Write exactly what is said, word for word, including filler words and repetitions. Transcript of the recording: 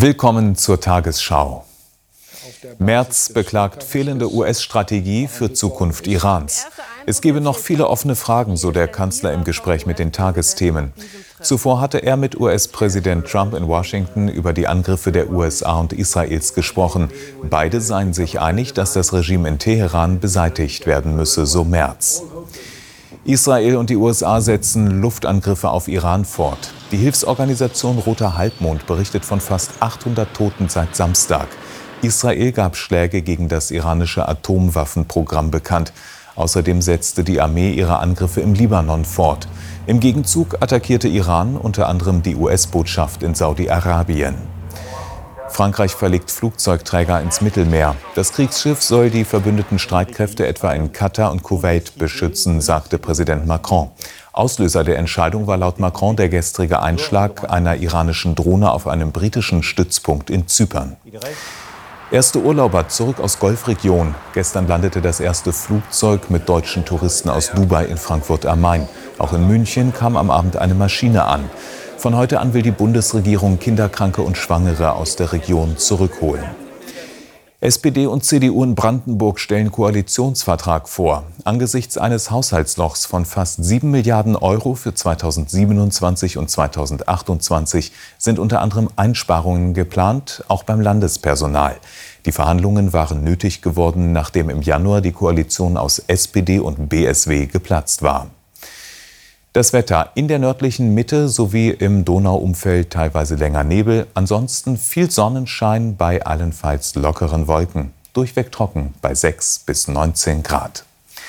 Willkommen zur Tagesschau. Merz beklagt fehlende U S-Strategie für Zukunft Irans. Es gebe noch viele offene Fragen, so der Kanzler im Gespräch mit den Tagesthemen. Zuvor hatte er mit U S-Präsident Trump in Washington über die Angriffe der U S A und Israels gesprochen. Beide seien sich einig, dass das Regime in Teheran beseitigt werden müsse, so Merz. Israel und die U S A setzen Luftangriffe auf Iran fort. Die Hilfsorganisation Roter Halbmond berichtet von fast achthundert Toten seit Samstag. Israel gab Schläge gegen das iranische Atomwaffenprogramm bekannt. Außerdem setzte die Armee ihre Angriffe im Libanon fort. Im Gegenzug attackierte Iran unter anderem die U S-Botschaft in Saudi-Arabien. Frankreich verlegt Flugzeugträger ins Mittelmeer. Das Kriegsschiff soll die verbündeten Streitkräfte etwa in Katar und Kuwait beschützen, sagte Präsident Macron. Auslöser der Entscheidung war laut Macron der gestrige Einschlag einer iranischen Drohne auf einem britischen Stützpunkt in Zypern. Erste Urlauber zurück aus Golfregion. Gestern landete das erste Flugzeug mit deutschen Touristen aus Dubai in Frankfurt am Main. Auch in München kam am Abend eine Maschine an. Von heute an will die Bundesregierung Kinderkranke und Schwangere aus der Region zurückholen. S P D und C D U in Brandenburg stellen Koalitionsvertrag vor. Angesichts eines Haushaltslochs von fast sieben Milliarden Euro für zweitausendsiebenundzwanzig und zweitausendachtundzwanzig sind unter anderem Einsparungen geplant, auch beim Landespersonal. Die Verhandlungen waren nötig geworden, nachdem im Januar die Koalition aus S P D und B S W geplatzt war. Das Wetter: in der nördlichen Mitte sowie im Donauumfeld teilweise länger Nebel, ansonsten viel Sonnenschein bei allenfalls lockeren Wolken. Durchweg trocken bei sechs bis neunzehn Grad.